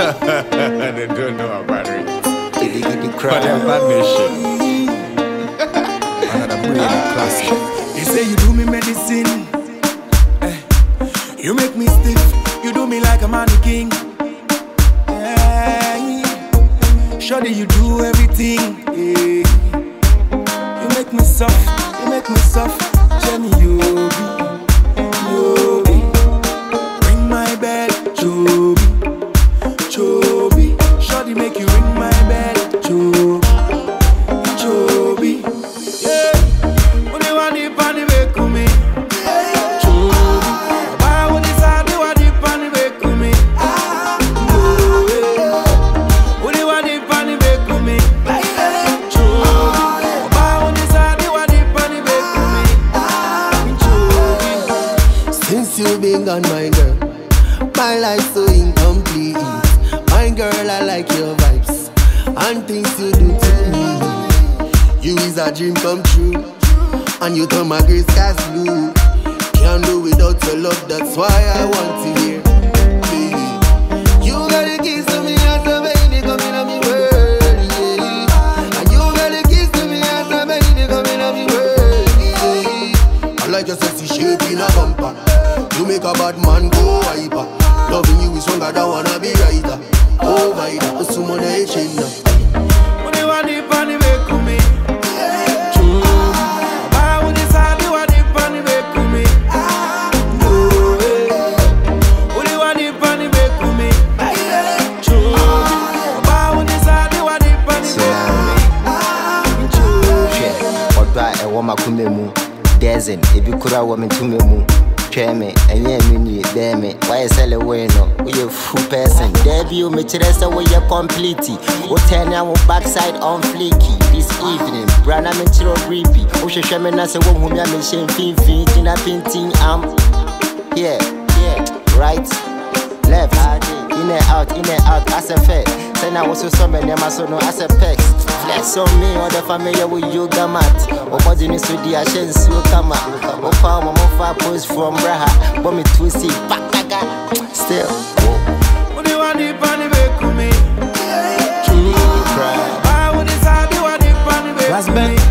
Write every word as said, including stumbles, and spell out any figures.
They don't know about it. Giddy giddy But cry. they're bad nation. Another brain classic. They say you do me medicine. Eh. You make me stiff. You do me like a mannequin. Eh. Shawty, you do everything. Eh. You make me soft. You make me soft. Jenny, you be. You be. Ring my bell. Joby. Joby. Shawty, make you ring my bell. Joby. Joby. Yeah. When you want the panny, make me. Joby. Why would you say you want the panny, make me? When you want the panny, make me. Joby. Why would you say you want the panny, make me? Joby. Since you been gone, my girl, my life so incomplete. My girl, I like your vibes and things you do to me. You is a dream come true, and you turn my gray skies blue. Can't do without your love, that's why I want to hear, baby. You got the keys to me as a baby coming on me world, yeah. And you got the keys to me as a baby coming on me world, yeah. I like your sexy shape in a bumper. You make a bad man go hyper. Loving you is stronger than wanna be writer. Oh my God, so much I change now. When you want the panny, make me. Joby. Why would you say you want the panny, make me? Joby. When you want the panny, make me. Joby. Why would you say you want the panny, make me? Joby. Odwa e wo makume mu. Dezen ebi kura wo me tume mu. Tweme enye mini be me. Why sell away no? We a full person. Debut me chiresa we a complete. O turn your backside on fleeky. This evening, brana me chiro creepy. O sheshe me na se wo hu me a me shen fin fin. Tina painting am. Yeah, yeah, right, left, in and out, in and out, as a fair. Then I was so some and so no as a pex. Flex on me or the family with yoga mat. Or body needs to the ashen so come out. Or found my far post from Braha. But me twisty, back still. When you want the panny, make me. Joby. Why would you say you want the panny, make me?